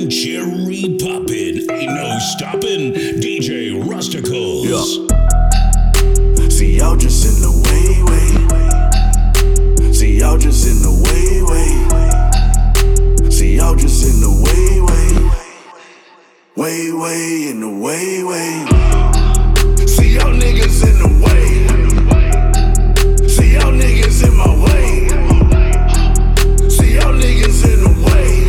and cherry poppin'. Ain't no stoppin'. DJ Rusticles. Yeah. See y'all just in the way. See y'all just in the way. See y'all just in the way in the way. See y'all niggas in the way. See y'all niggas in my way. See y'all niggas in the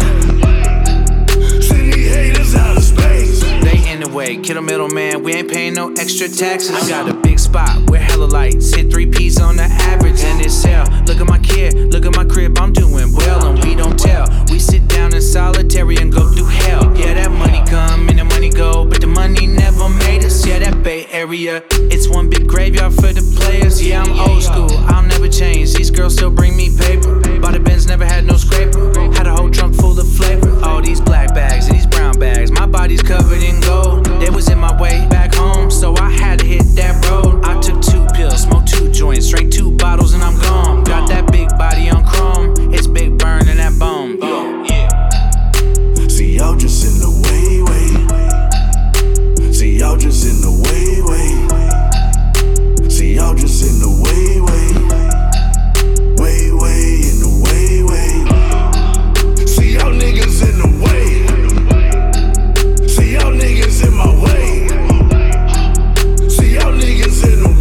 way. Send these haters out of space. They in the way, kill a middleman, we ain't paying no extra taxes. I got a big spot with hella lights, hit 3 P's on the average, and it's hell. Look at my kid, look at my crib, I'm doing well, and we don't tell. We sit down in solitary and go through hell. Yeah, that money come and the money go, but the money never made us. Yeah, that Bay Area, it's one big graveyard for the players. Yeah, I'm old school, I'll never change. These girls still bring me paper. Bought a Benz, never had no scraper. Had a whole trunk full of flavor. All these black bags and these brown bags, my body's covered in gold. They was in my way back home, so I had to hit that road. I took 2 pills, smoked 2 joints, drank 2 bottles, and I'm gone. Got that big body on chrome, it's big burn in that bone. Yeah. See y'all just in the way. See y'all just in the way. See y'all just in the way in the way. See y'all niggas in the way. See y'all niggas in my way. See y'all niggas in the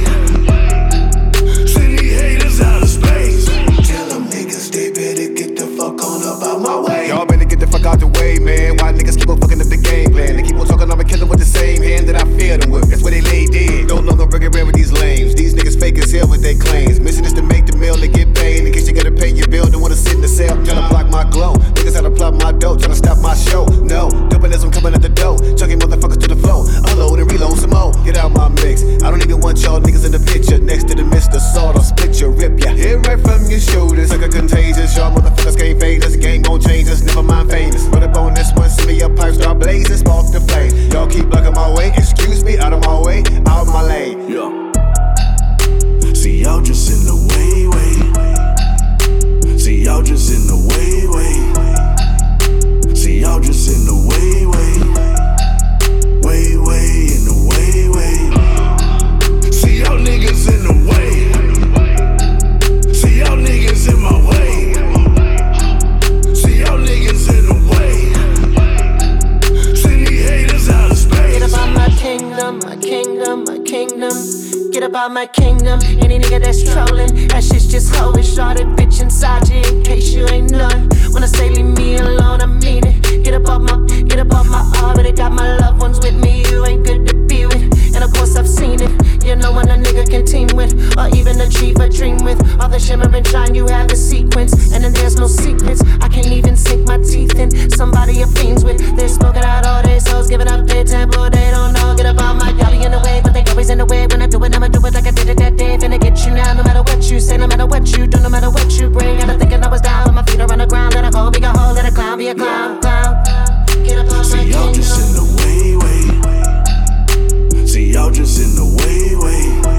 way. Send these haters out of space. Tell them niggas they better get the fuck on up out my way. Y'all better get the fuck out the way, man. Why niggas keep on fucking up the game plan? They keep on talking, I'ma kill them with the same hand that I feel them with. That's where they lay dead. No longer bring it around with these lames. These niggas fake as hell with their claims. Mission is to make the meal and get paid. In case you gotta pay your bill, don't wanna sit in the cell. Tryna block my glow. Niggas had to plot my dough, tryna stop my show. No, doping as I'm coming at the door. Chucking motherfuckers to the floor. Unload and reload some more. Get out my mix. I don't even want y'all niggas in the picture. Next to the Mr. Salt, I'll split your rip ya. Hit right from your shoulders. Like a contagious. Y'all motherfuckers can't fade us. Game won't change us. Never mind famous. Run up on this one. Send me a pipe, start blazing. Spark the flame. Y'all keep blocking my way. Excuse me, out of my way. Out of my lane. Yeah. See y'all just in the way. See y'all just in the way. See y'all just in the way in the way. See y'all niggas in the way. See y'all niggas in my way. See y'all niggas in the way. Send these haters out of space. Get about my kingdom, my kingdom, my kingdom. Get about my kingdom. Any nigga that's trolling, that shit's just hoish. Started bitch inside you in case you ain't none. When I say leave me alone, I mean it. Get above my orbit. Got my loved ones with me, you ain't good to be with. And of course I've seen it. You know when a nigga can team with, or even achieve a dream with. All the shimmer and shine, you have the sequence. And then there's no secrets. I can't even sink my teeth in somebody you're fiends with. They're smoking out all day, souls giving up their tempo. They don't know, get about my y'all be in the way, but they always in the way. When I do it, I'ma do it like I did it that day. Finna get you now, no matter what you say, no matter what you do, no matter what you bring. Got to thinking I was down, but my feet are on the ground. Let a hole be a hole, let a clown be a clown. Get up on See y'all just in the way. See y'all just in the way.